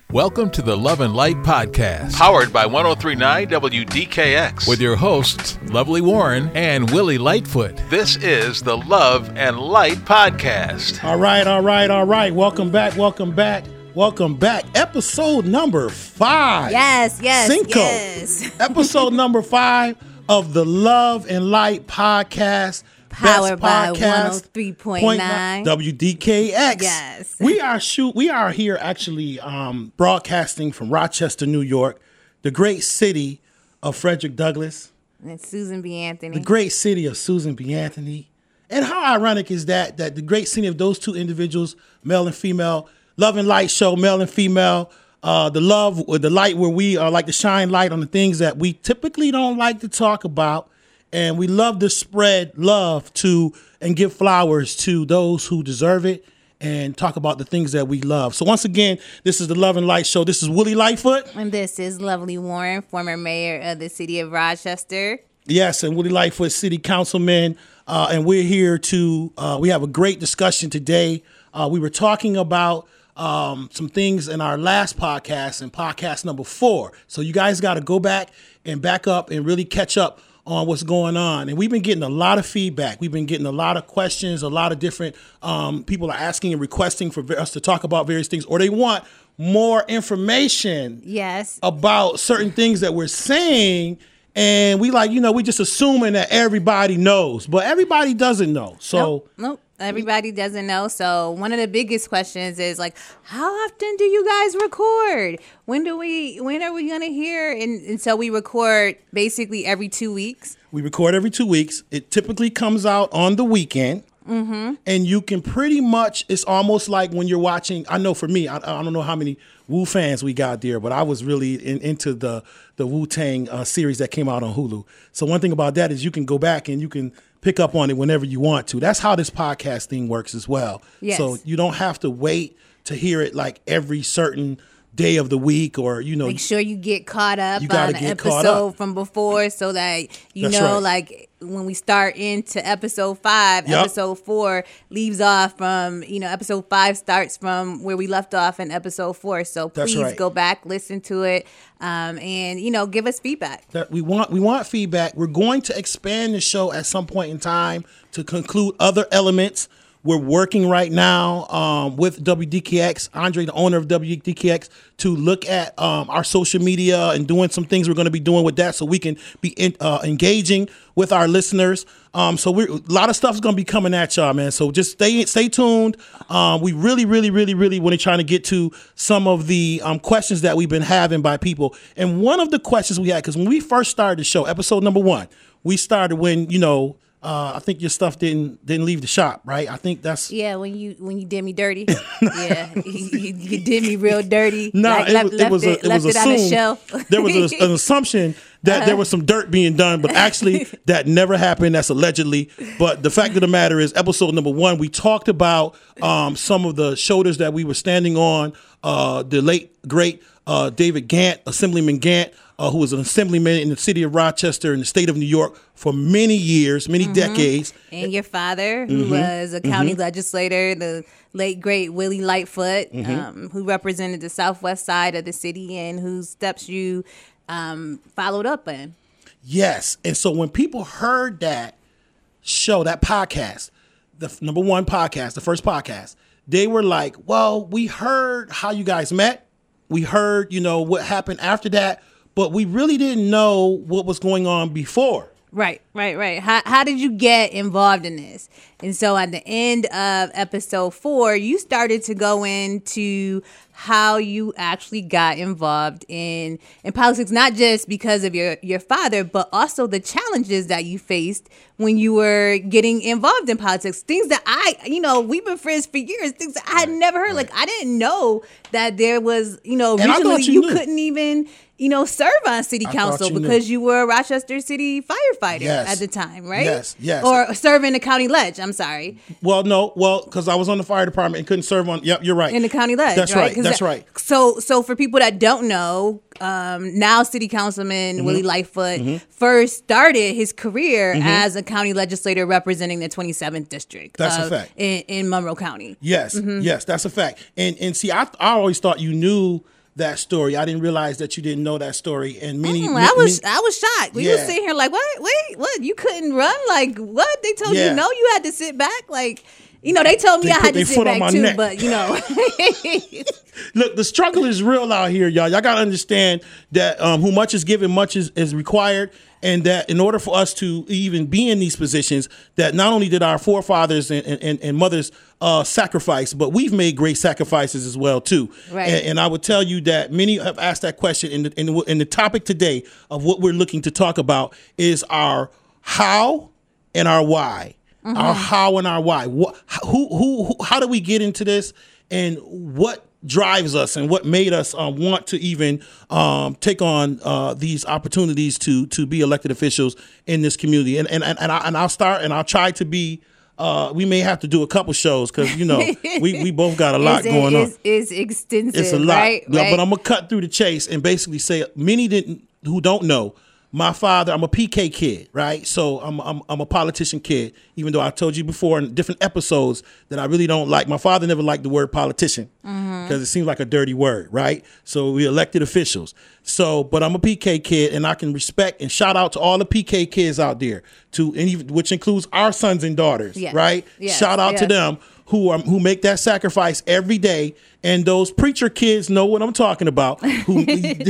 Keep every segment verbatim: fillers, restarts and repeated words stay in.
Welcome to the Love and Light Podcast, powered by one oh three point nine W D K X, with your hosts, Lovely Warren and Willie Lightfoot. This is the Love and Light Podcast. All right, all right, all right. Welcome back, welcome back, welcome back. Episode number five. Yes, yes, Cinco. yes. Episode number five of the Love and Light Podcast. Powered by Best podcast, one oh three point nine W D K X. Yes. We are shoot. We are here actually um, broadcasting from Rochester, New York, the great city of Frederick Douglass. And Susan B. Anthony. The great city of Susan B. Anthony. And how ironic is that, that the great city of those two individuals, male and female, Love and Light show, male and female, uh, the love, or the light where we are like to shine light on the things that we typically don't like to talk about. And we love to spread love to and give flowers to those who deserve it and talk about the things that we love. So once again, this is the Love and Light Show. This is Willie Lightfoot. And this is Lovely Warren, former mayor of the city of Rochester. Yes, and Willie Lightfoot, city councilman. Uh, and we're here to, uh, we have a great discussion today. Uh, we were talking about um, some things in our last podcast and podcast number four. So you guys got to go back and back up and really catch up on what's going on. And we've been getting a lot of feedback. We've been getting a lot of questions, a lot of different um, people are asking and requesting for us to talk about various things, or they want more information Yes. about certain things that we're saying. And we like, you know, we just assuming that everybody knows, but everybody doesn't know. So Nope, nope. Everybody doesn't know. So one of the biggest questions is like, how often do you guys record? When do we, when are we going to hear? And, and so we record basically every two weeks. we record every two weeks. It typically comes out on the weekend. Mm-hmm. And you can pretty much, it's almost like when you're watching, I know for me, I, I don't know how many Wu fans we got there, but I was really in, into the, the Wu-Tang uh, series that came out on Hulu. So one thing about that is you can go back and you can pick up on it whenever you want to. That's how this podcast thing works as well. Yes. So you don't have to wait to hear it like every certain day of the week, or, you know. Make sure you get caught up You gotta on get an caught episode up. from before so that you That's know, right. like when we start into episode five, Yep. episode four leaves off from, you know, episode five starts from where we left off in episode four. So That's please right. go back, listen to it, um, and, you know, give us feedback. That we want we want feedback. We're going to expand the show at some point in time to conclude other elements. We're working right now um, with W D K X, Andre, the owner of W D K X, to look at um, our social media and doing some things we're going to be doing with that so we can be in, uh, engaging with our listeners. Um, so we're, a lot of stuff is going to be coming at y'all, man. So just stay stay tuned. Um, we really, really, really, really want to try to get to some of the um, questions that we've been having by people. And one of the questions we had, because when we first started the show, episode number one, we started when, you know, Uh, I think your stuff didn't didn't leave the shop, right? I think that's Yeah, when you when you did me dirty, yeah, you, you, you did me real dirty. no. like, it, left, was, it left was it, a, it left was it on the assumed shelf. there was a, an assumption that there was some dirt being done, but actually that never happened. That's allegedly. But the fact of the matter is, episode number one, we talked about um, some of the shoulders that we were standing on. Uh, the late great uh, David Gant, Assemblyman Gant. Uh, who was an assemblyman in the city of Rochester in the state of New York for many years, many Mm-hmm. decades. And your father, who Mm-hmm. was a county legislator, the late, great Willie Lightfoot, Mm-hmm. um, who represented the southwest side of the city and whose steps you um, followed up in. Yes. And so when people heard that show, that podcast, the f- number one podcast, the first podcast, they were like, well, we heard how you guys met. We heard, you know, what happened after that, but we really didn't know what was going on before. Right, right, right. How, how did you get involved in this? And so at the end of episode four, you started to go into how you actually got involved in, in politics, not just because of your, your father, but also the challenges that you faced when you were getting involved in politics. Things that I, you know, we've been friends for years, things that I had never heard. Like, I didn't know that there was, you know, And I originally thought you you knew. couldn't even, you know, serve on city I thought council you knew. because you were a Rochester City firefighter Yes. at the time, right? Yes, yes. Or serving the county ledge, I'm sorry. Well, no, well, because I was on the fire department and couldn't serve on. Yep, you're right. In the county ledge, That's right? right. 'Cause That's that- right. So, so for people that don't know, um, now City Councilman Mm-hmm. Willie Lightfoot first started his career as a county legislator representing the twenty-seventh district. That's a of- fact. in, in Monroe County. Yes, yes, that's a fact. And and see, I I always thought you knew that story. I didn't realize that you didn't know that story. And many, Mm, many I was I was shocked. We Yeah. were sitting here like, what? Wait, what? You couldn't run? Like, what? They told Yeah. you no, you had to sit back? Like, you know, they told me They I put had their to sit foot on back my too, neck. but you know. Look, the struggle is real out here, y'all. Y'all got to understand that um, who much is given, much is, is required. And that in order for us to even be in these positions, that not only did our forefathers and, and, and mothers uh, sacrifice, but we've made great sacrifices as well, too. Right. And, and I would tell you that many have asked that question. And the, in, the, in the topic today of what we're looking to talk about is our how and our why. Mm-hmm. Our how and our why. What, who, who, who, how do we get into this? And what drives us and what made us um, want to even um, take on uh, these opportunities to to be elected officials in this community. And and and, and, I, and I'll start and I'll try to be. Uh, we may have to do a couple shows because you know we, we both got a lot it's, going it's, on. It's extensive. It's a lot, right? Yeah, right. but I'm gonna cut through the chase and basically say many didn't who don't know. My father, I'm a P K kid, right? So I'm, I'm I'm a politician kid, even though I told you before in different episodes that I really don't like. My father never liked the word politician because mm-hmm. it seems like a dirty word, right? So we elected officials. So, but I'm a P K kid, and I can respect and shout out to all the P K kids out there, to and even, which includes our sons and daughters, yes. right? Yes. Shout out yes. to them who are who make that sacrifice every day, and those preacher kids know what I'm talking about. Who.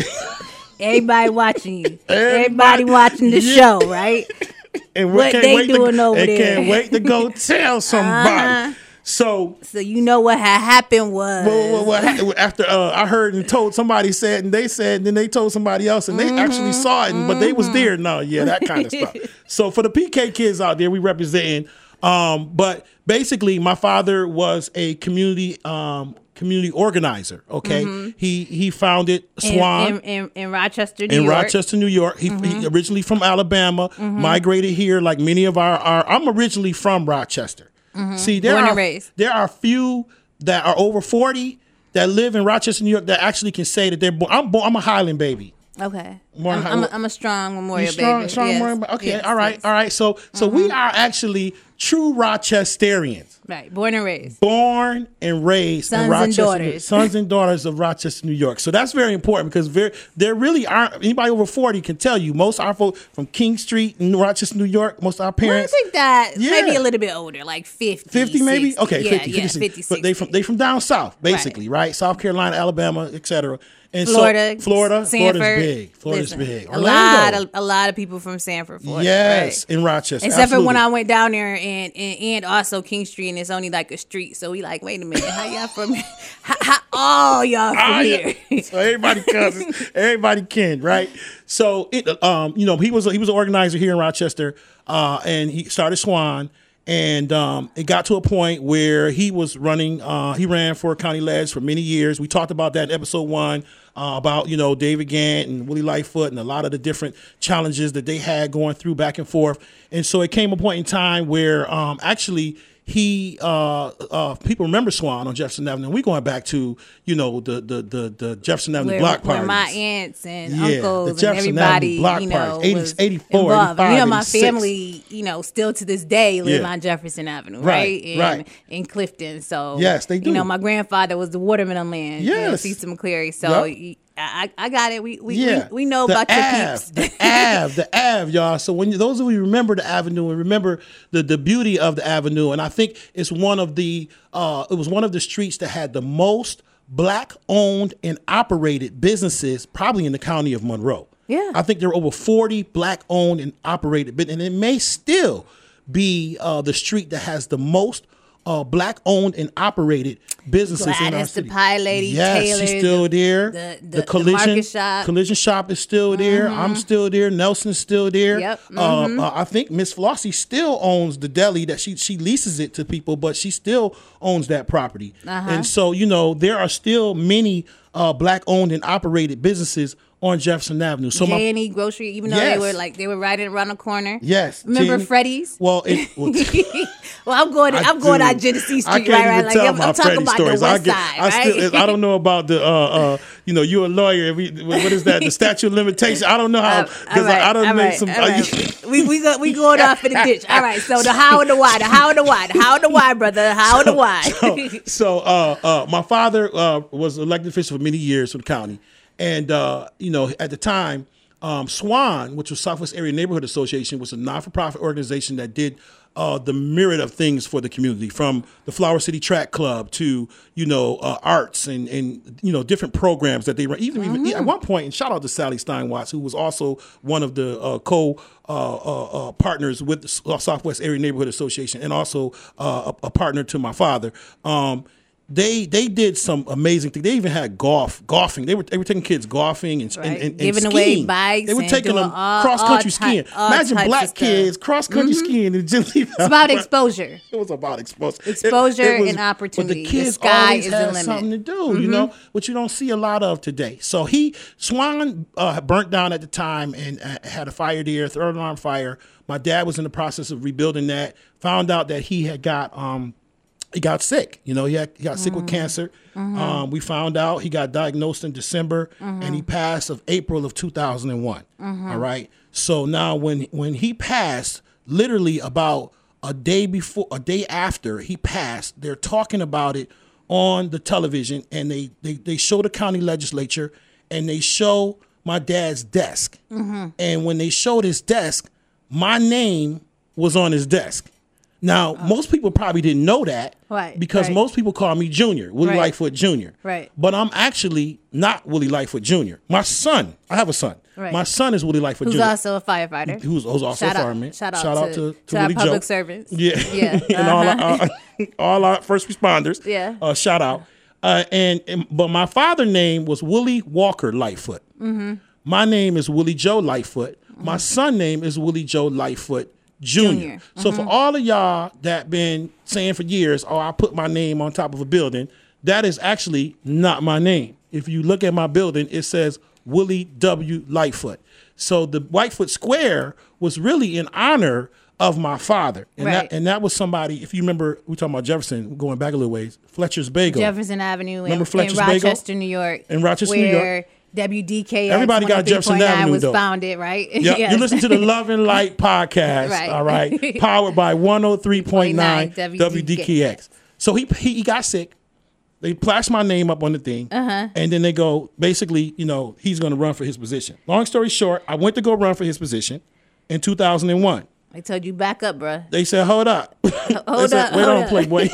Everybody watching you. Everybody, Everybody watching the yeah. show, right? And we What can't they wait doing to, over and there. can't wait to go tell somebody. Uh-huh. So, So you know what had happened was well, well, well, after uh, I heard and told somebody said, and they said, and then they told somebody else, and they Mm-hmm. actually saw it, and, but they was there. No, yeah, that kind of stuff. So for the P K kids out there, we representing. Um, but basically, my father was a community um, community organizer. Okay, Mm-hmm. he he founded in, Swan. in, in, in Rochester, New in York. Rochester, New York. He, Mm-hmm. he originally from Alabama, migrated here like many of our, our I'm originally from Rochester. See, there Born are and raised. there are few that are over forty that live in Rochester, New York that actually can say that they're born. I'm born, I'm a Highland baby. Okay. More I'm, high- I'm, a, I'm a strong Memorial You strong, baby. strong yes. Memorial- Okay, Yes, all right, yes. all right. So so we are actually true Rochesterians. Right. Born and raised. Born and raised Sons in and Rochester, New- daughters. sons and daughters of Rochester, New York. So that's very important because very, there really aren't anybody over forty can tell you. Most of our folks from King Street in Rochester, New York. Most of our Well, I parents. think that Yeah. maybe a little bit older, like fifty. fifty maybe? sixty. Okay, yeah, fifty, yeah, fifty, fifty, But they from they from down south, basically, right? South Carolina, Alabama, et cetera. And Florida, so Florida, Sanford. Florida's big. Florida's Listen, big. A Orlando. lot of a lot of people from Sanford, Florida. Yes, right? in Rochester. Except for when absolutely. I went down there and, and and also King Street, and it's only like a street. So we like, wait a minute, how y'all from? how, how all y'all from Ah, here? yeah. So everybody cousins, everybody kin, right? So it, um, you know, he was a, he was an organizer here in Rochester, uh, and he started Swan, and um, it got to a point where he was running. Uh, he ran for county ledge for many years. We talked about that in episode one. Uh, about, you know, David Gant and Willie Lightfoot and a lot of the different challenges that they had going through back and forth. And so it came a point in time where um, actually he, uh, uh, people remember Swan on Jefferson Avenue. We're going back to, you know, the the the, the Jefferson Avenue Where, block where parties. my aunts and Yeah, the uncles and Jefferson everybody, Avenue block you know, parties, eighty, was eighty-four, involved. eighty-five, You know, my eighty-six. family, you know, still to this day live Yeah. on Jefferson Avenue, Right, right? In, right. in Clifton. So Yes, they do. You know, my grandfather was the Watermelon Man. You know, Yes. Cecil McCleary. So Yep. y- I, I got it. We we, Yeah, we, we know the about your Ave, peeps. the Ave, the Ave, y'all. So when you, those of you remember the Avenue and remember the the beauty of the Avenue, and I think it's one of the uh, it was one of the streets that had the most black owned and operated businesses, probably in the county of Monroe. Yeah. I think there are over forty black owned and operated, but and it may still be uh, the street that has the most uh, black owned and operated businesses in our Gladys, the city. Pie Lady, yes, Taylor, she's still the- there. the- the- the the collision market shop. collision shop is still there. I'm still there. Nelson's still there. Yep. Uh, uh, I think Miss Flossie still owns the deli that she she leases it to people, but she still owns that property. Uh-huh. And so you know there are still many uh, black owned and operated businesses on Jefferson Avenue. So my J and E Grocery, even though Yes. they were like they were right around the corner. yes, Remember Jenny- Freddy's? Well, it, well Well, I'm going. I I'm going do. out Genesee Street, I can't right? even Right? Like tell I'm, my I'm talking Freddie about stories. the I West get, Side, I right? still, I don't know about the, uh, uh, you know, you're a lawyer. We, what is that? The statute of limitations. I don't know how because right, I, I don't all make right, some. all uh, right. we we go, we going off in the ditch. All right. So the how and the why, the how and the why, the how and the why, brother, the how and the why. so, so uh, uh, my father uh, was elected official for many years for the county, and uh, you know, at the time, um, SWAN, which was Southwest Area Neighborhood Association, was a non-for-profit organization that did uh, the myriad of things for the community, from the Flower City Track Club to you know uh, arts and and you know different programs that they run. Even, Mm-hmm. even at one point, and shout out to Sally Steinwatts, who was also one of the uh, co uh, uh, uh, partners with the Southwest Area Neighborhood Association, and also uh, a, a partner to my father. Um, They they did some amazing things. They even had golf, golfing. They were they were taking kids golfing and, Right. and, and, and Giving skiing. away bikes They were and taking doing them all- cross country all ty- skiing. all Imagine types of black stuff. kids cross country skiing in Geneva. It's about exposure. It was about exposure. It- Exposure it was- and opportunity. But The the kids sky always is the had limit. something to do, you know, which you don't see a lot of today. So he Swan uh, burnt down at the time and uh, had a fire there, third alarm fire. My dad was in the process of rebuilding that. Found out that he had got um, he got sick. You know, he, had, he got sick with cancer. Mm-hmm. Um, we found out he got diagnosed in December, Mm-hmm. and he passed of April of two thousand one. Mm-hmm. All right. So now when when he passed, literally about a day before, a day after he passed, they're talking about it on the television, and they they they show the county legislature, and they show my dad's desk. Mm-hmm. And when they showed his desk, my name was on his desk. Now, most people probably didn't know that, Right, because right. most people call me Junior, Willie Right. Lightfoot Junior Right. But I'm actually not Willie Lightfoot Junior My son, I have a son. Right. My son is Willie Lightfoot Who's Junior also a firefighter. Who's, who's also Shout a out- fireman. shout out to- to, to our Willie public Joe. servants. Yeah, Yeah, and all our, all our first responders. Yeah. uh, shout out. Uh, and, and but my father's name was Willie Walker Lightfoot. Mm-hmm. My name is Willie Joe Lightfoot. My son name is Willie Joe Lightfoot Junior Junior. So for all of y'all that been saying for years, oh, I put my name on top of a building, that is actually not my name. If you look at my building, it says Willie W. Lightfoot. So the Whitefoot Square was really in honor of my father. And Right. that and that was somebody, if you remember, we talking about Jefferson, going back a little ways, Fletcher's Bagel. Jefferson Avenue in, Remember in Fletcher's Bagel? Rochester, New York. In Rochester, New York. where W D K X Everybody got Jefferson one oh three point nine Avenue, was though. founded, right? Yep. Yes. You listen to the Love and Light podcast, Right. all right, powered by one oh three point nine W D K X. W D K X. So he, he he got sick. They flashed my name up on the thing, Uh-huh. and then they go, basically, you know, he's going to run for his position. Long story short, I went to go run for his position in two thousand one. I told you back up, bruh. They said, hold up. Hold they said, up, wait hold on, up. Playboy.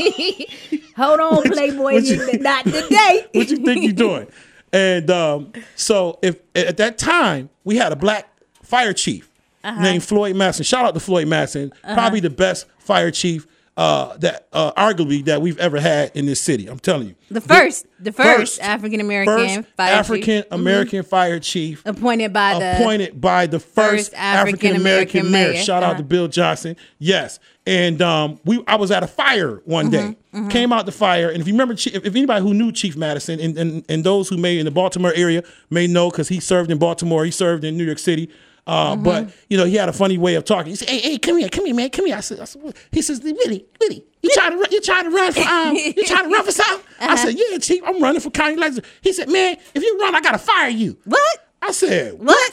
Hold on, Playboy, what you- not today. What you think you're doing? And um, so if at that time, we had a black fire chief Uh-huh. named Floyd Madsen. Shout out to Floyd Madsen, probably the best fire chief uh, that uh, arguably that we've ever had in this city. I'm telling you. The first, the first, First. African American First fire African American fire chief chief appointed by the appointed by the first, first African American African-American mayor. mayor. Shout out Uh-huh. to Bill Johnson. Yes, and um, we I was at a fire one day. Mm-hmm, Came out the fire, and if you remember, Chief- if, if anybody who knew Chief Madison, and, and and those who may in the Baltimore area may know, because he served in Baltimore, he served in New York City. Uh, Mm-hmm. But you know, he had a funny way of talking. He said, "Hey, hey, come here, come here, man, come here." I said, I said "He says, Willie, Willie, you trying to run, you trying to run for um, you trying to run for something?" Uh-huh. I said, "Yeah, Chief, I'm running for county legislature." He said, "Man, if you run, I gotta fire you." what? I said, "What,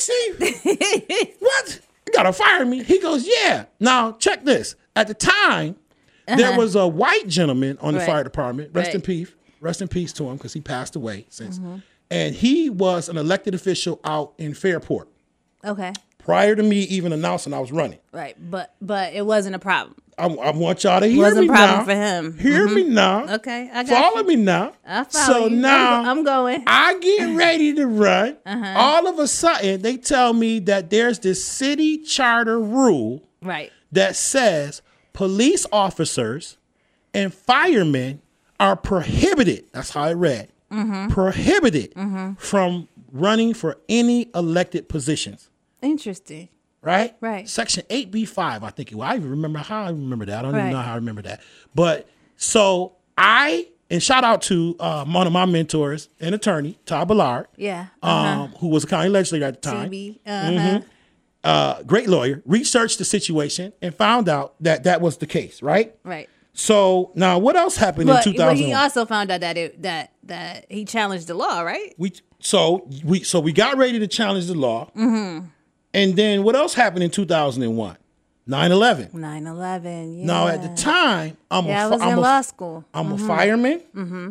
Chief? What? You gotta fire me?" He goes, "Yeah." Now check this. At the time, there was a white gentleman on the Right. fire department. Rest in Right. peace. Rest in peace to him, because he passed away since. And he was an elected official out in Fairport Okay, prior to me even announcing I was running. right, but but it wasn't a problem. I, I want y'all to hear Wasn't me a problem now. for him. Hear me now. Okay, I got Follow you. me now. I follow so you. I'm now go- I'm going. I get ready to run. Uh-huh. All of a sudden, they tell me that there's this city charter rule Right. that says police officers and firemen are prohibited. That's how I read. Mm-hmm. Prohibited from running for any elected positions. Interesting. Right? Right. Section eight B five, I think it was. I even remember how I remember that. I don't Right. even know how I remember that. But so I, and shout out to uh, one of my mentors, an attorney, Todd Ballard, Yeah. Uh-huh. um, who was a county legislator at the time. T B. Uh-huh. uh, great lawyer, researched the situation and found out that that was the case, right? Right. So now, what else happened But, in two but thousand? he also found out that it that that he challenged the law, right? We so we so we got ready to challenge the law, mm-hmm. and then what else happened in two thousand one? nine eleven. nine eleven. Yeah. Now at the time, I'm yeah, a I was I'm in a, law school. I'm mm-hmm. a fireman, mm-hmm.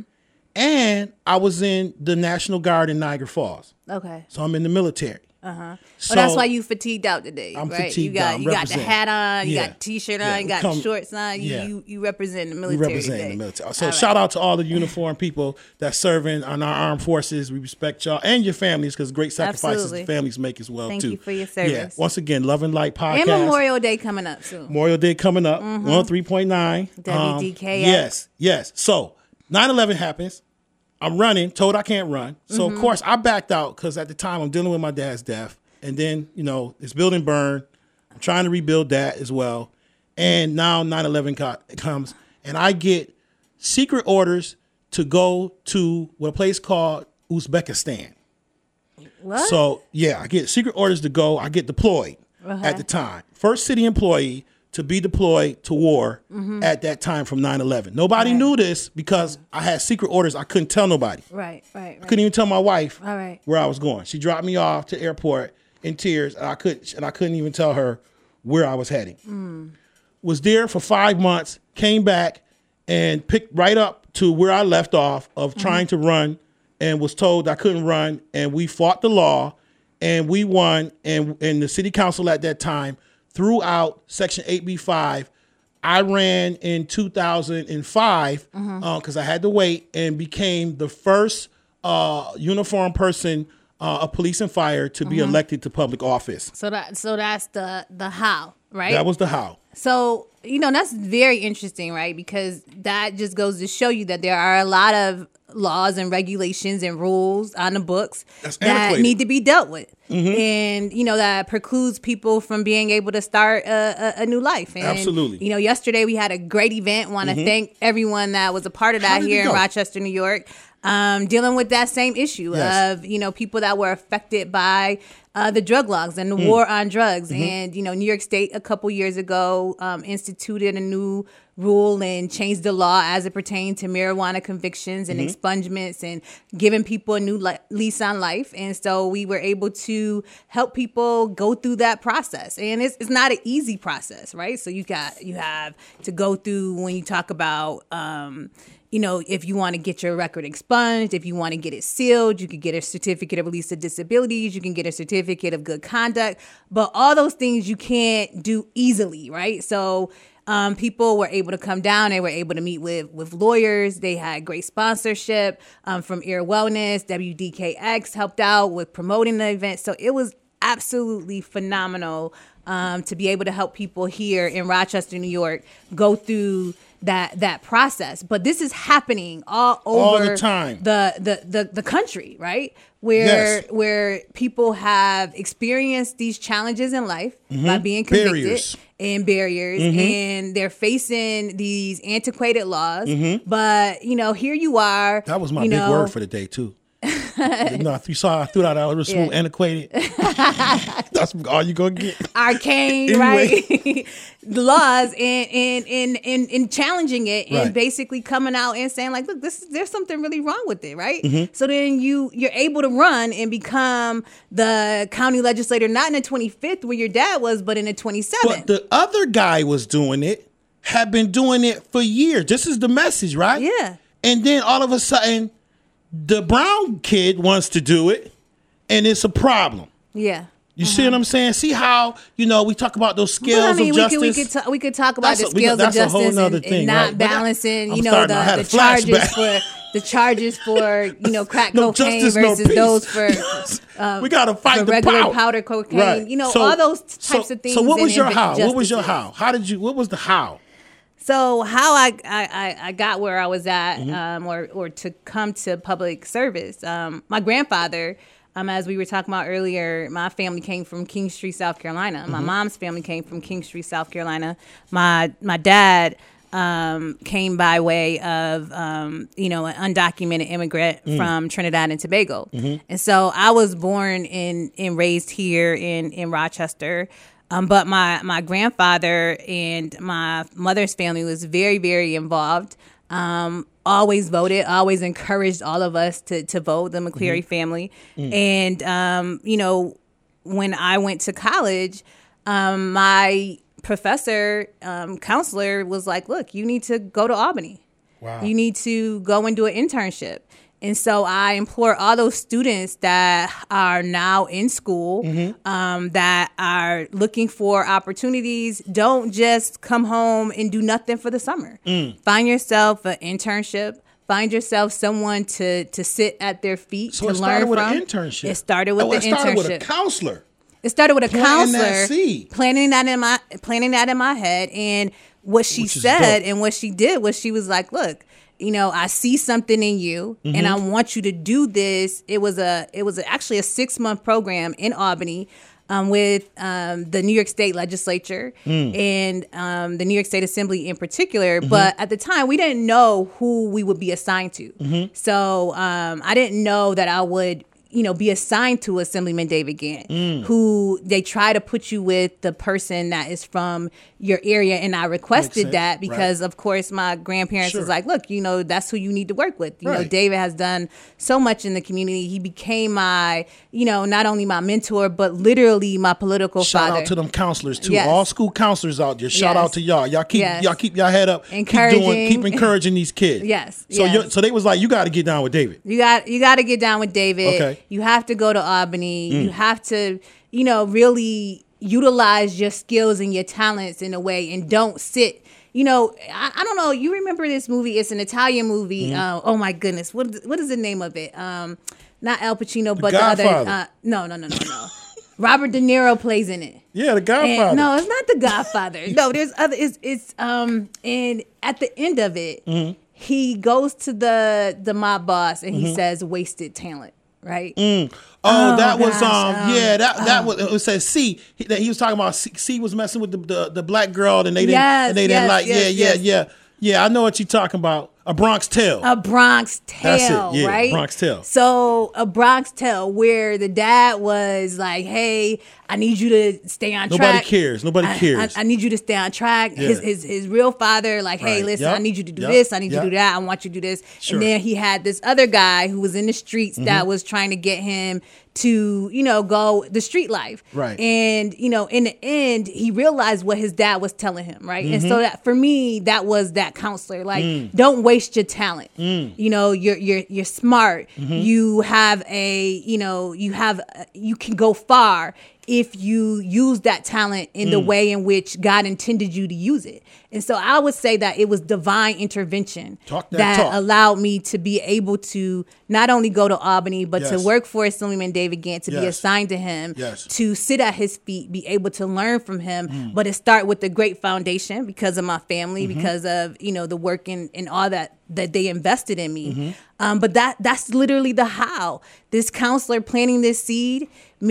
and I was in the National Guard in Niagara Falls. Okay. So I'm in the military. Uh huh. So well, that's why you fatigued out today, I'm right? fatigued you got out. you got the hat on, you yeah. got t-shirt on, yeah. you got come, shorts on. You, yeah. you you represent the We military. represent today. the military. So all shout right. out to all the uniformed people that's serving on our armed forces. We respect y'all and your families because great sacrifices Absolutely. the families make as well Thank too. you for your service. Yeah. Once again, Love and Light podcast. And Memorial Day coming up soon. Memorial Day coming up. one oh three point nine. W D K X. Um, yes, yes. So nine eleven happens. I'm running, told I can't run. So Mm-hmm. of course I backed out because at the time I'm dealing with my dad's death. And then, you know, this building burned. I'm trying to rebuild that as well. And now nine eleven co- comes and I get secret orders to go to what a place called Uzbekistan. What? So, yeah, I get secret orders to go. I get deployed Okay. at the time. First city employee to be deployed to war Mm-hmm. at that time from nine eleven. Nobody Right. knew this because I had secret orders. I couldn't tell nobody. Right, right, right. Couldn't even tell my wife All right. where I was going. She dropped me off to the airport in tears, and I could and I couldn't even tell her where I was heading. Mm. Was there for five months, came back, and picked right up to where I left off of Mm-hmm. trying to run, and was told I couldn't run, and we fought the law, and we won, and and the city council at that time threw out Section eight B five. I ran in two thousand five because Mm-hmm. uh, I had to wait and became the first uh, uniformed person uh, of police and fire to be Mm-hmm. elected to public office. So that so that's the the how, right? That was the how. So, you know, that's very interesting, right? Because that just goes to show you that there are a lot of laws and regulations and rules on the books That's that antiquated. need to be dealt with. And, you know, that precludes people from being able to start a, a, a new life. And, Absolutely. You know, yesterday we had a great event. Want to thank everyone that was a part of that did it here in go? Rochester, New York. Um, dealing with that same issue Yes. of, you know, people that were affected by uh, the drug laws and the war on drugs. And, you know, New York State a couple years ago um, instituted a new rule and changed the law as it pertained to marijuana convictions and expungements and giving people a new li- lease on life. And so we were able to help people go through that process. And it's, it's not an easy process, right? So you got you have to go through when you talk about um, you know, if you want to get your record expunged, if you want to get it sealed, you could get a certificate of release of disabilities, you can get a certificate of good conduct, but all those things you can't do easily, right? So um, people were able to come down, they were able to meet with, with lawyers, they had great sponsorship um, from Ear Wellness, W D K X helped out with promoting the event. So it was absolutely phenomenal um, to be able to help people here in Rochester, New York, go through that that process. But this is happening all over All the time. the the the, the country, right? Where Yes. where people have experienced these challenges in life by being convicted Barriers. and barriers, and they're facing these antiquated laws. But you know, here you are. That was my you big know, word for the day too. No, you saw I threw that out. It was smooth, Yeah. antiquated. That's all you gonna get. arcane, Anyway. right? The laws and and, and and and challenging it and Right. basically coming out and saying like, look, this there's something really wrong with it, right? Mm-hmm. So then you you're able to run and become the county legislator, not in the twenty-fifth where your dad was, but in the twenty-seventh. But the other guy was doing it, had been doing it for years. This is the message, right? Yeah. And then all of a sudden, the brown kid wants to do it, and it's a problem. Yeah. You see what I'm saying? See how, you know, we talk about those scales Well, I mean, of we justice. could we could ta- we could talk about That's the a- we scales got- of that's a whole justice nother and, thing, and right? not But that- balancing, I'm you know, starting- I had the, a the charges flashback. for the charges for you know crack No cocaine justice, no versus peace. those for um, we gotta fight for the regular power. powder cocaine. Right. You know, So- all those so- types of things. So what was and your invi- how? What was your justices. how? How did you? What was the how? So how I I, I- I got where I was at, Mm-hmm. um, or or to come to public service. Um, my grandfather, um, as we were talking about earlier, my family came from King Street, South Carolina. My Mm-hmm. mom's family came from King Street, South Carolina. My my dad um, came by way of, um, you know, an undocumented immigrant mm. from Trinidad and Tobago. Mm-hmm. And so I was born in and raised here in, in Rochester. Um, but my, my grandfather and my mother's family was very, very involved. Um, always voted, always encouraged all of us to, to vote, the McCleary mm-hmm. family. Mm. And, um, you know, when I went to college, um, my professor, um, counselor was like, look, you need to go to Albany. Wow. You need to go and do an internship. And so I implore all those students that are now in school, mm-hmm. um, that are looking for opportunities, don't just come home and do nothing for the summer. Mm. Find yourself an internship. Find yourself someone to to sit at their feet so to it learn started with from. An internship. It started with oh, the it started internship. with a counselor. It started with a planting counselor that seed. planting that in my planting that in my head. And what she Which is said dope. and what she did was she was like, look, you know, I see something in you mm-hmm. and I want you to do this. It was a it was actually a six month program in Albany um, with um, the New York State Legislature mm. and um, the New York State Assembly in particular. Mm-hmm. But at the time, we didn't know who we would be assigned to. Mm-hmm. So um, I didn't know that I would, you know, be assigned to Assemblyman David Gant, mm. who they try to put you with the person that is from your area. And I requested that because, right. of course, my grandparents sure. was like, look, you know, that's who you need to work with. You right. know, David has done so much in the community. He became my, you know, not only my mentor, but literally my political Shout father. Shout out to them counselors, too. Yes. All school counselors out there. Shout yes. out to y'all. Y'all keep yes. y'all keep y'all head up. Encouraging. Keep, doing, keep encouraging these kids. Yes. So yes. you're, so they was like, you got to get down with David. You got you got to get down with David. Okay. You have to go to Albany. Mm. You have to, you know, really utilize your skills and your talents in a way, and don't sit. You know, I, I don't know. You remember this movie? It's an Italian movie. Mm. Uh, oh my goodness, what what is the name of it? Um, not Al Pacino, the but Godfather. the other. Uh, no, no, no, no, no. Robert De Niro plays in it. Yeah, the Godfather. And, no, it's not the Godfather. No, there's other. It's it's um, and at the end of it, mm-hmm. he goes to the the mob boss and he mm-hmm. says, "Wasted talent." Right. Mm. Oh, oh, that was gosh, um, um yeah, that that um, was it said C. He, that he was talking about C, C was messing with the, the the black girl and they didn't yes, and they didn't yes, like yes, yeah yes. yeah yeah yeah. I know what you're talking about. A Bronx Tale. A Bronx Tale, That's it. Yeah, right? Bronx Tale. So a Bronx Tale where the dad was like, "Hey, I need you to stay on Nobody track. Nobody cares. Nobody I, cares. I, I need you to stay on track." Yeah. His his his real father, like, "Hey, right. listen, yep. I need you to do yep. this. I need yep. you to do that. I want you to do this." Sure. And then he had this other guy who was in the streets mm-hmm. that was trying to get him to, you know, go the street life. Right. And, you know, in the end, he realized what his dad was telling him, right? Mm-hmm. And so that for me, that was that counselor. Like, mm. don't waste your talent. Mm. You know, you're you're you're smart. Mm-hmm. You have a, you know, you have you can go far if you use that talent in mm. the way in which God intended you to use it. And so I would say that it was divine intervention talk that, that talk. allowed me to be able to not only go to Albany, but yes. to work for Assemblyman David Gant, to yes. be assigned to him, yes. to sit at his feet, be able to learn from him. Mm. But it start with the great foundation because of my family, mm-hmm. because of, you know, the work and, and all that that they invested in me. Mm-hmm. Um, but that that's literally the how. This counselor planting this seed,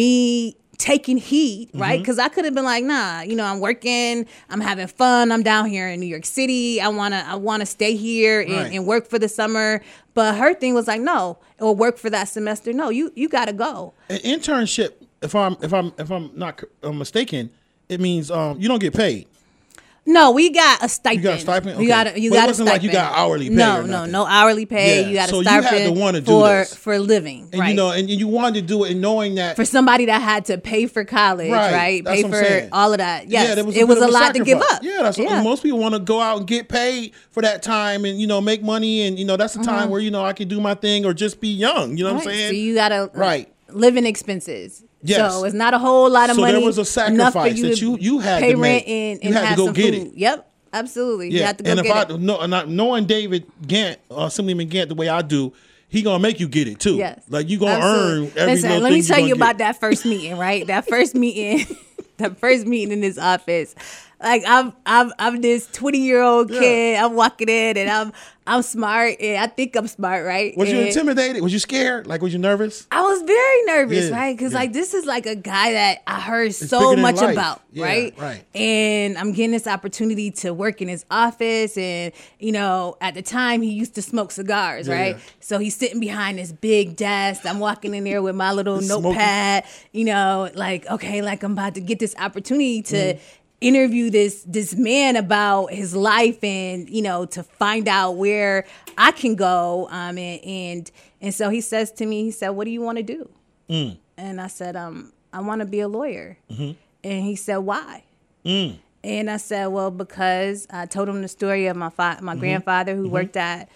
me taking heed, right? Because mm-hmm. I could have been like, nah, you know, I'm working, I'm having fun, I'm down here in New York City, I wanna, I wanna stay here and, right. and work for the summer. But her thing was like, no, or work for that semester. No, you you gotta go. An internship, if I'm if I'm if I'm not uh, mistaken, it means um you don't get paid. No, we got a stipend. You got a stipend? Okay. You got a, you but got it wasn't a like you got hourly pay. No, or no, nothing. no hourly pay. Yeah. You got a so stipend you had to want to do for this. for living, and right? you know, and you wanted to do it, and knowing that for somebody that had to pay for college, right? right? That's Pay what I'm for saying. all of that. Yes, yeah, there was a it was bit a of lot sacrifice. to give up. Yeah, that's yeah. most people want to go out and get paid for that time, and you know, make money, and you know, that's the time mm-hmm. where you know I can do my thing or just be young. You know right. what I'm saying? So you gotta right living expenses. Yes. So it's not a whole lot of so money. So there was a sacrifice you that you you had pay to make. rent and, and you had have to go some get food. it. Yep. Absolutely. Yeah. You have to go and if get I it. know, not knowing David Gant, uh, Assemblyman Gant, the way I do, he gonna make you get it too. Yes. Like you gonna Absolutely. earn every Listen, little let thing me tell you get. about that first meeting, right? That first meeting, that first meeting in his office. Like I'm, I'm, I'm this twenty year old kid. Yeah. I'm walking in, and I'm, I'm smart, and I think I'm smart, right? Was and you intimidated? Was you scared? Like, was you nervous? I was very nervous, yeah. right? Because yeah. like this is like a guy that I heard it's so much life. about, yeah, right? Right. And I'm getting this opportunity to work in his office, and you know, at the time he used to smoke cigars, yeah. right? So he's sitting behind this big desk. I'm walking in there with my little notepad, you know, like okay, like I'm about to get this opportunity to. Mm. interview this this man about his life, and you know, to find out where I can go, um and and, and so he says to me, he said, what do you want to do? mm. And I said, um I want to be a lawyer. Mm-hmm. And he said, why? mm. And I said, well, because I told him the story of my fa- my mm-hmm. grandfather who mm-hmm. worked at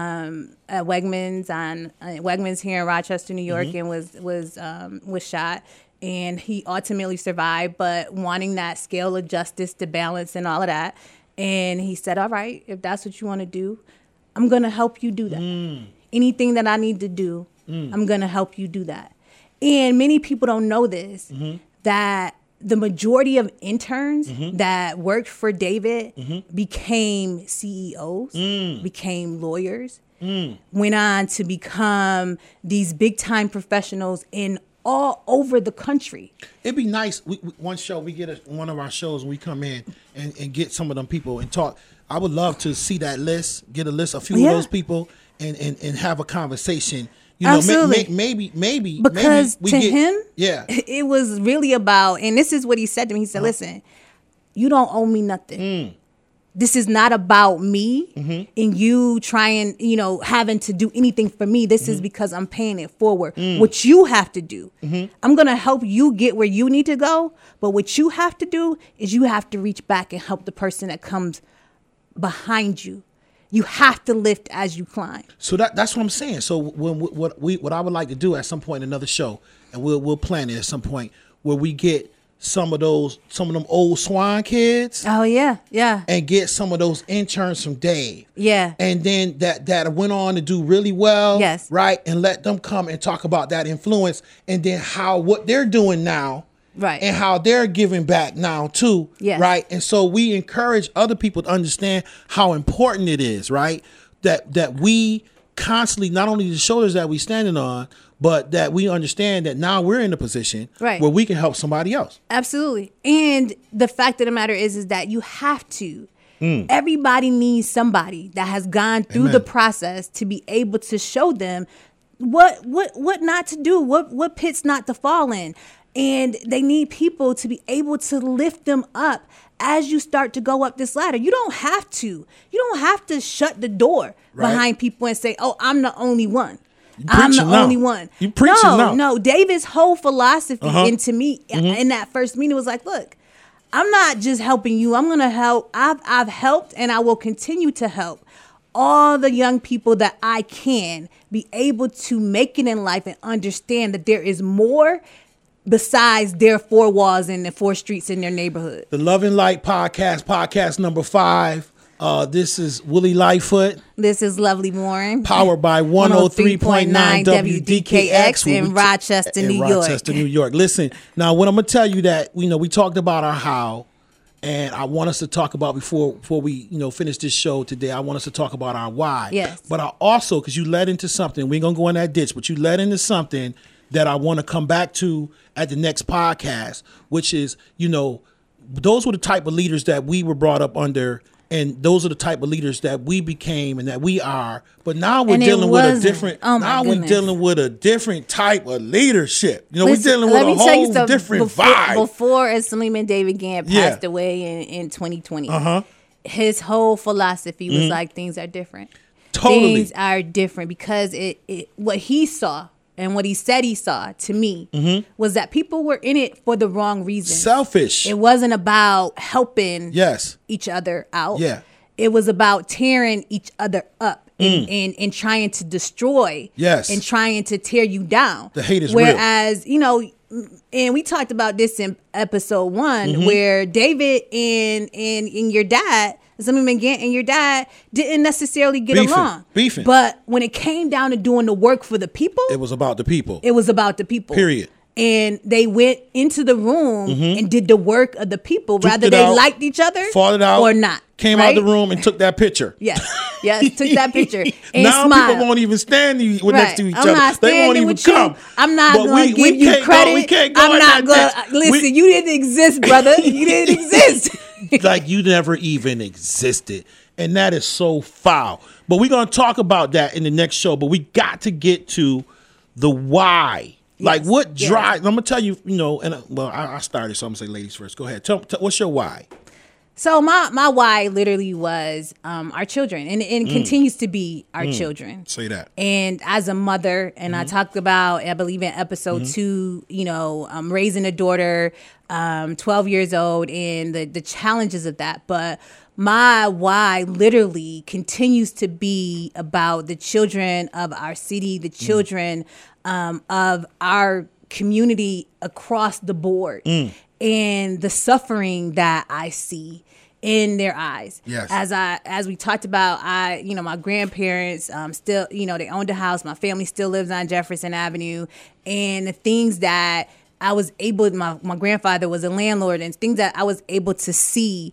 um at Wegmans on uh, Wegmans here in Rochester, New York, mm-hmm. and was was um was shot. And he ultimately survived, but wanting that scale of justice to balance and all of that. And he said, all right, if that's what you want to do, I'm going to help you do that. Mm. Anything that I need to do, mm. I'm going to help you do that. And many people don't know this, mm-hmm. that the majority of interns mm-hmm. that worked for David mm-hmm. became C E Os, mm. became lawyers, mm. went on to become these big time professionals in all over the country. It'd be nice. We, we, one show, we get a, one of our shows, we come in and, and get some of them people and talk. I would love to see that list, get a list, a few yeah. of those people, and, and, and have a conversation. You know, Absolutely. May, may, maybe, maybe, because maybe we to get, him, yeah, it was really about, and this is what he said to me. He said, uh-huh. listen, you don't owe me nothing. Mm. This is not about me mm-hmm. and you trying, you know, having to do anything for me. This mm-hmm. is because I'm paying it forward. Mm. What you have to do, mm-hmm. I'm going to help you get where you need to go. But what you have to do is you have to reach back and help the person that comes behind you. You have to lift as you climb. So that that's what I'm saying. So when what we what I would like to do at some point in another show, and we'll we'll plan it at some point where we get some of those, some of them old Swan kids. Oh yeah, yeah. And get some of those interns from Dave. Yeah. And then that that went on to do really well. Yes. Right. And let them come and talk about that influence, and then how what they're doing now. Right. And how they're giving back now too. Yes. Right. And so we encourage other people to understand how important it is, right? That that we constantly, not only the shoulders that we standing on, but that we understand that now we're in a position right. where we can help somebody else. Absolutely. And the fact of the matter is, is that you have to. Mm. Everybody needs somebody that has gone through Amen. The process to be able to show them what what what not to do, what what pits not to fall in. And they need people to be able to lift them up as you start to go up this ladder. You don't have to. You don't have to shut the door right. behind people and say, oh, I'm the only one. I'm the now. only one. You preaching no, now. No, David's whole philosophy uh-huh. into me mm-hmm. in that first meeting was like, look, I'm not just helping you. I'm going to help. I've, I've helped and I will continue to help all the young people that I can be able to make it in life and understand that there is more besides their four walls and the four streets in their neighborhood. The Love and Light podcast, podcast number five. Uh, this is Willie Lightfoot. This is Lovely Warren. Powered by one oh three point nine W D K X in Rochester, New York. Rochester, New York. Listen, now when I'm going to tell you that, you know, we talked about our how, and I want us to talk about before before we, you know, finish this show today, I want us to talk about our why. Yes. But I also, because you led into something, we ain't going to go in that ditch, but you led into something that I want to come back to at the next podcast, which is, you know, those were the type of leaders that we were brought up under. And those are the type of leaders that we became and that we are. But now we're and dealing with a different. Oh now goodness. we're dealing with a different type of leadership. You know, Listen, we're dealing with a whole different before, vibe. Before Suleiman David Gant passed yeah. away in, in twenty twenty, uh-huh. his whole philosophy was mm-hmm. like things are different. Totally, things are different because it, it what he saw. And what he said he saw to me mm-hmm. was that people were in it for the wrong reasons. Selfish. It wasn't about helping yes. each other out. Yeah. It was about tearing each other up and, mm. and, and trying to destroy. Yes. And trying to tear you down. The hate is Whereas, real. Whereas, you know, and we talked about this in episode one mm-hmm. where David and, and, and your dad, Suleiman Gant and your dad didn't necessarily get Beefing. along. Beefing. But when it came down to doing the work for the people. It was about the people. It was about the people. Period. and they went into the room mm-hmm. and did the work of the people, Took whether they out, liked each other fought it out, or not. Came right? out the room and took that picture. Yes, yes, took that picture and now smiled. People won't even stand you, right. next to each I'm other. Not they won't even with come. You. I'm not but going to give we you credit. Go, we can't go I'm not going to. Listen, we, you didn't exist, brother. You didn't exist. Like you never even existed. And that is so foul. But we're going to talk about that in the next show. But we got to get to the why. Yes. Like what drives, yeah. I'm going to tell you, you know, and well, I, I started, so I'm going to say ladies first. Go ahead. Tell, tell what's your why? So my, my why literally was um, our children, and, and it mm. continues to be our mm. children. Say that. And as a mother, and mm-hmm. I talked about, I believe in episode mm-hmm. two, you know, um, raising a daughter, um, twelve years old, and the, the challenges of that. But my why literally continues to be about the children of our city, the children mm. um, of our community across the board, mm. and the suffering that I see in their eyes. Yes. As I, as we talked about, I, you know, my grandparents um, still, you know, they owned a house. My family still lives on Jefferson Avenue, and the things that I was able, my, my grandfather was a landlord, and things that I was able to see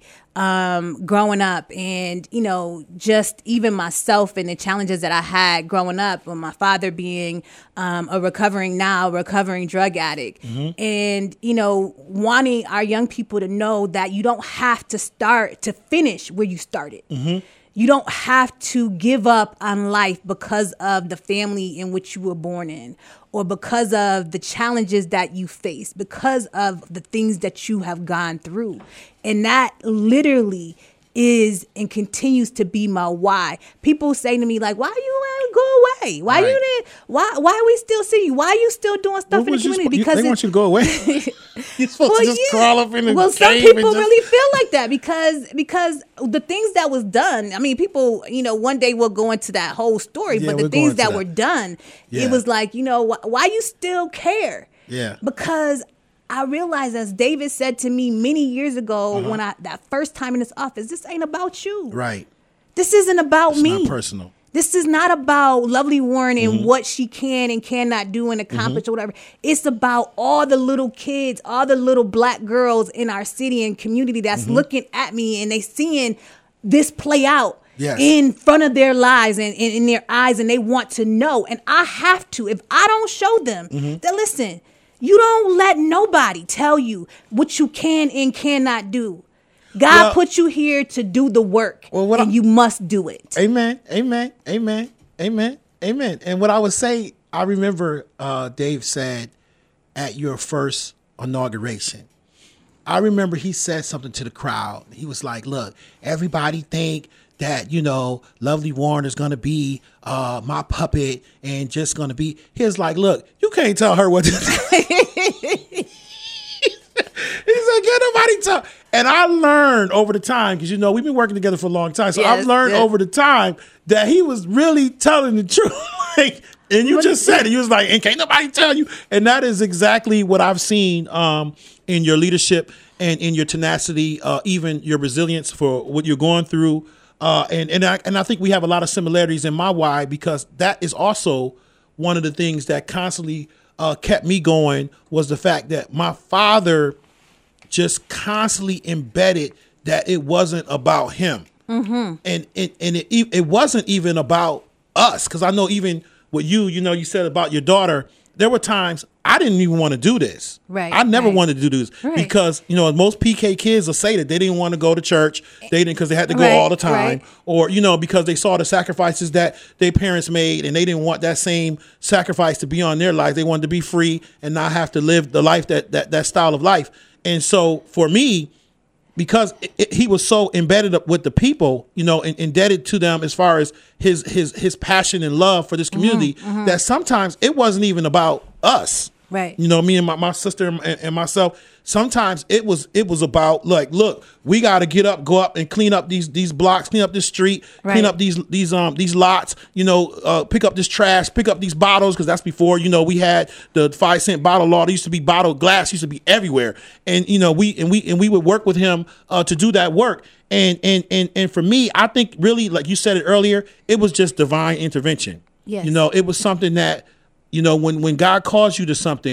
um, growing up, and, you know, just even myself and the challenges that I had growing up, with my father being um, a recovering now, recovering drug addict. Mm-hmm. And, you know, wanting our young people to know that you don't have to start to finish where you started. Mm-hmm. You don't have to give up on life because of the family in which you were born in, or because of the challenges that you face, because of the things that you have gone through. And that literally is and continues to be my why. People say to me, like, why you go away? Why right. you didn't? Why why we still see you? Why are you still doing stuff what in the community? You, because they want you to go away. You're supposed well, to just yeah. crawl up in the Well, some cave people and just... really feel like that because because the things that was done. I mean, people, you know, one day we'll go into that whole story, yeah, but the things that, that were done, yeah. it was like, you know, wh- why you still care? Yeah, because I realized, as David said to me many years ago, uh-huh. when I that first time in this office, this ain't about you. Right. This isn't about it's me. Not personal. This is not about Lovely Warren and mm-hmm. what she can and cannot do and accomplish mm-hmm. or whatever. It's about all the little kids, all the little black girls in our city and community that's mm-hmm. looking at me and they seeing this play out. Yes. In front of their lives and, and in their eyes, and they want to know. And I have to, if I don't show them, mm-hmm. that listen, you don't let nobody tell you what you can and cannot do. God well, put you here to do the work, well, and I, you must do it. Amen, amen, amen, amen, amen. And what I would say, I remember uh, Dave said at your first inauguration, I remember he said something to the crowd. He was like, look, everybody think that, you know, Lovely Warren is going to be uh, my puppet and just going to be, he was like, look, you can't tell her what to do. He said, get nobody tell. And I learned over the time, because, you know, we've been working together for a long time. So yes, I've learned yes. over the time that he was really telling the truth. like, and you what just said it. You was like, and can't nobody tell you. And that is exactly what I've seen um, in your leadership and in your tenacity, uh, even your resilience for what you're going through. Uh, and and I, and I think we have a lot of similarities in my why, because that is also one of the things that constantly uh, kept me going, was the fact that my father just constantly embedded that it wasn't about him. Mm-hmm. And, and, and it, it wasn't even about us. Because I know even with you, you know, you said about your daughter, there were times I didn't even want to do this. Right. I never right. wanted to do this right. because, you know, most P K kids will say that they didn't want to go to church. They didn't because they had to go right. all the time. Right. Or, you know, because they saw the sacrifices that their parents made and they didn't want that same sacrifice to be on their life. They wanted to be free and not have to live the life, that that, that style of life. And so for me, because it, it, he was so embedded up with the people, you know, and indebted to them as far as his his his passion and love for this community, mm-hmm, mm-hmm. that sometimes it wasn't even about us. Right. You know, me and my, my sister and, and myself, sometimes it was it was about, like, look, we got to get up, go up and clean up these these blocks, clean up this street, right. clean up these these um these lots, you know, uh, pick up this trash, pick up these bottles, because that's before, you know, we had the five cent bottle law. There used to be bottled glass, used to be everywhere, and you know we and we and we would work with him uh, to do that work. And and and and for me, I think really, like you said it earlier, it was just divine intervention. Yes. You know, it was something that, you know, when when God calls you to something,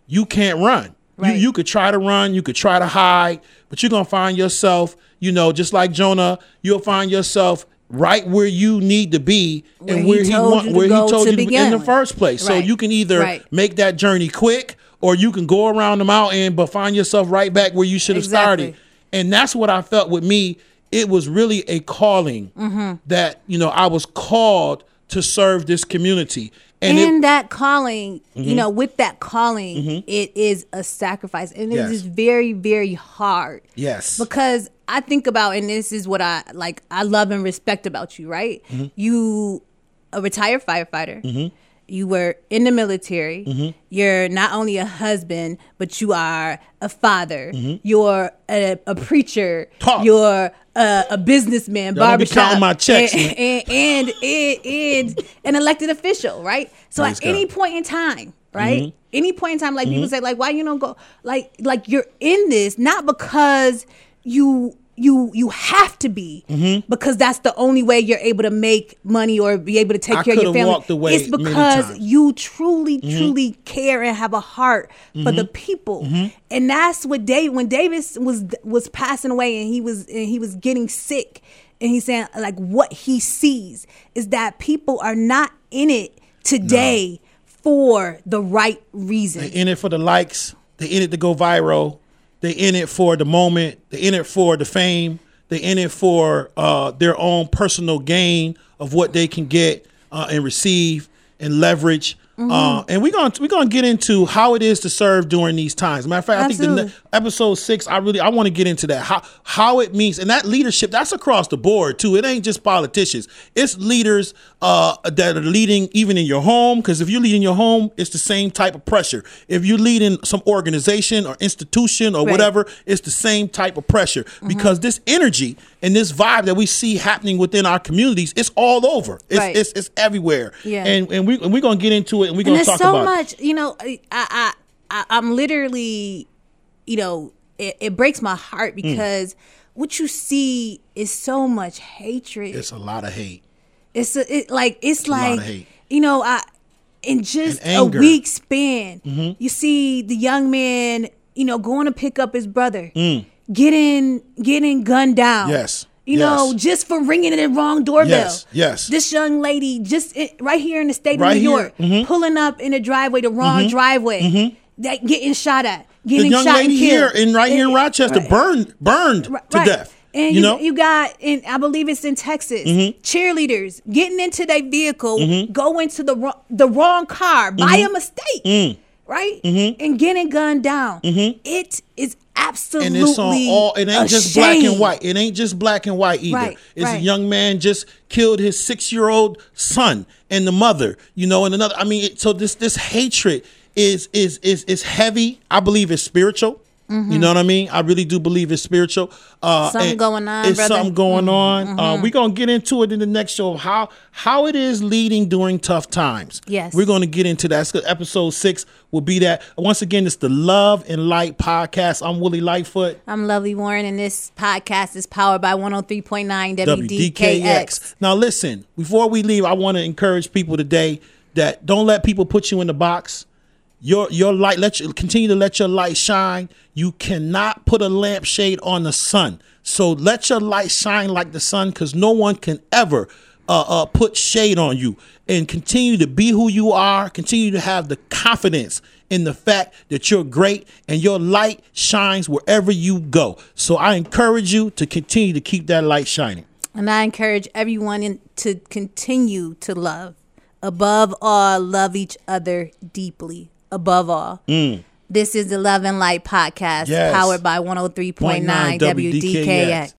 you can't run. Right. You you could try to run, you could try to hide, but you're gonna find yourself, you know, just like Jonah, you'll find yourself right where you need to be Where and he where he told want you to where he go told to you to be begin in the with. first place. So Right. you can either Right. make that journey quick or you can go around the mountain but find yourself right back where you should have Exactly. started. And that's what I felt with me. It was really a calling Mm-hmm. that, you know, I was called to serve this community. And And, it, that calling, Mm-hmm. you know, with that calling, it is a sacrifice. And Yes. it is very, very hard. yes. Because I think about, and this is what I like, I love and respect about you, right? Mm-hmm. You, a retired firefighter, you were in the military, Mm-hmm. you're not only a husband, but you are a father, Mm-hmm. you're a, a preacher, Talk. you're a, a businessman, Y'all don't be barbershop, counting my checks, and, man. and, and, and, and an elected official, right? So Praise at any God. point in time, right? Mm-hmm. Any point in time, like people say, like, why you don't go? Like, like you're in this not because you you you have to be, because that's the only way you're able to make money or be able to take I care of your coulda family. walked away It's many because times. you truly, truly care and have a heart for the people, and that's what Dave. When Davis was was passing away and he was and he was getting sick, and he's saying like what he sees is that people are not in it today for the right reason. They in it for the likes. They in it to go viral. They in it for the moment. They in it for the fame. They in it for uh, their own personal gain of what they can get uh, and receive and leverage. Mm-hmm. Uh, and we're gonna we're gonna get into how it is to serve during these times. Matter of fact, I think the Absolutely. ne- episode six, I really I want to get into that how how it means, and that leadership that's across the board too. It ain't just politicians. It's leaders uh, that are leading even in your home. Because if you lead in your home, it's the same type of pressure. If you lead in some organization or institution or Right. whatever, it's the same type of pressure. Because this energy and this vibe that we see happening within our communities, it's all over. It's Right. it's, it's everywhere. Yeah. And and we and we're gonna get into it and we're And gonna there's talk so about it. much, you know, I, I, I, I'm literally, you know, it, it breaks my heart Hmm. because what you see is so much hatred. It's a lot of hate. It's a, it, like, it's, a lot like, of hate. you know, I, in just And a anger. week span, Mm-hmm. you see the young man, you know, going to pick up his brother, Mm. getting, getting gunned down. Yes. You Yes. know, just for ringing the wrong doorbell. Yes, yes. This young lady just i- right here in the state Right of New here. Mm-hmm. York, pulling up in the driveway, the wrong driveway, that getting shot at, The getting young shot lady and here killed. in right here in And- Rochester right. burned burned Right, to right. death. And you you, know, you got, and I believe it's in Texas, Mm-hmm. cheerleaders getting into their vehicle, go into the wrong, the wrong car by Mm-hmm. a mistake, Mm. right? And getting gunned down. It is absolutely and it's on all. It ain't a just black and shame. white. It ain't just black and white either. Right, it's a right. young man just killed his six year old son and the mother. You know, and another. I mean, it, so this this hatred is is is is heavy. I believe it's spiritual. You know what I mean? I really do believe it's spiritual. Uh, Something and going on, It's brother. something going on. Uh, we're gonna get into it in the next show of how how it is leading during tough times. Yes. We're gonna get into that. So episode six will be that. Once again, it's the Love and Light podcast. I'm Willie Lightfoot. I'm Lovely Warren, and this podcast is powered by one oh three point nine W D K X. Now listen, before we leave, I want to encourage people today that don't let people put you in the box. Your your light, let you continue to let your light shine. You cannot put a lampshade on the sun. So let your light shine like the sun, because no one can ever uh, uh, put shade on you. And continue to be who you are. Continue to have the confidence in the fact that you're great and your light shines wherever you go. So I encourage you to continue to keep that light shining. And I encourage everyone in, to continue to love. Above all, love each other deeply. Above all. This is the Love and Light podcast, Yes. powered by one oh three point nine W D K X.